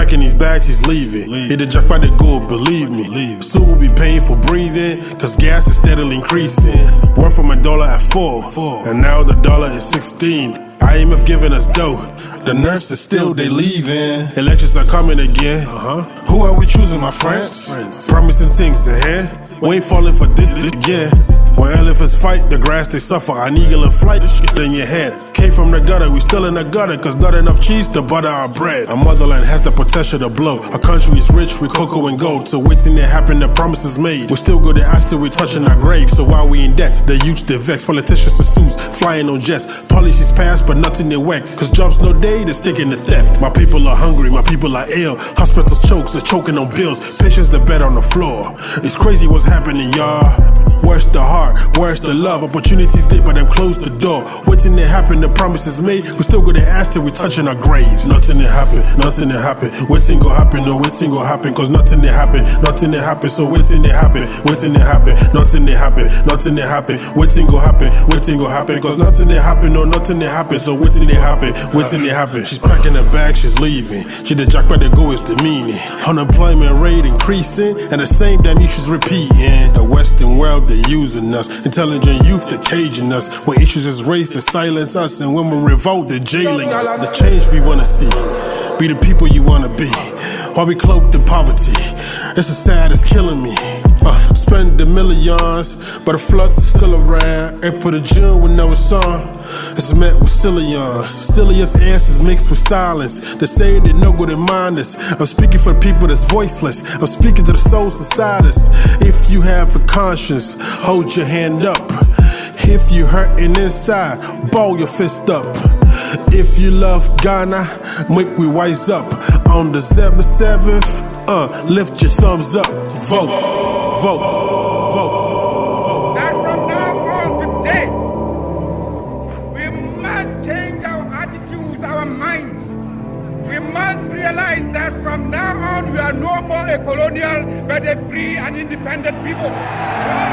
packing these bags, he's leaving. Hit the jackpot, they go, believe me. Soon will be paying for breathing, cause gas is steadily increasing. Went from $1 at 4, and now the dollar is 16. IMF giving us dough, the nurses still they leaving. Elections are coming again. Who are we choosing, my friends? Promising things ahead. We ain't falling for this again. When elephants fight, the grass they suffer. An eagle in flight, the shit in your head. Came from the gutter, we still in the gutter, cause not enough cheese to butter our bread. Our motherland has the potential to blow. Our country is rich with cocoa and gold, so waiting to happen, the promises made. We still go to ash till we touching our grave. So while we in debt, the youths they vex. Politicians to suits, flying on jets. Policies passed, but nothing they whack. Cause jobs no day, they stick in the theft. My people are hungry, my people are ill. Hospitals chokes, they're choking on bills. Patients the bed on the floor. It's crazy what's happening, y'all. Where's the heart? Where's the love? Opportunities did, but them closed the door. Waiting to happen, the promises made. We still go to ask till we touching our graves. Nothing to happen, nothing to happen. Waiting go happen, no waiting go happen. Cause nothing to happen, nothing to happen. So waiting to happen, waiting to happen. Nothing to happen, nothing to happen. Waiting go happen, waiting go happen. Cause nothing to happen, no nothing to happen. So waiting to happen, waiting to happen. She's packing her bag, she's leaving. She the jackpot that go is demeaning. Unemployment rate increasing, and the same damn issues repeating. The Western world they using us, intelligent youth they caging us. When issues is raised to silence us, and when we revolt they're jailing us. The change we wanna see, be the people you wanna be. While we cloaked in poverty, it's as sad as killing me. Spend the millions, but the flux is still around. And put a June with no song. It's met with sillions. Silliest answers mixed with silence. They say they no good in mind us. I'm speaking for the people that's voiceless. I'm speaking to the souls inside us. If you have a conscience, hold your hand up. If you hurting inside, ball your fist up. If you love Ghana, make we wise up. On December 7th, lift your thumbs up. Vote, vote, vote. That from now on today, we must change our attitudes, our minds. We must realize that from now on we are no more a colonial, but a free and independent people.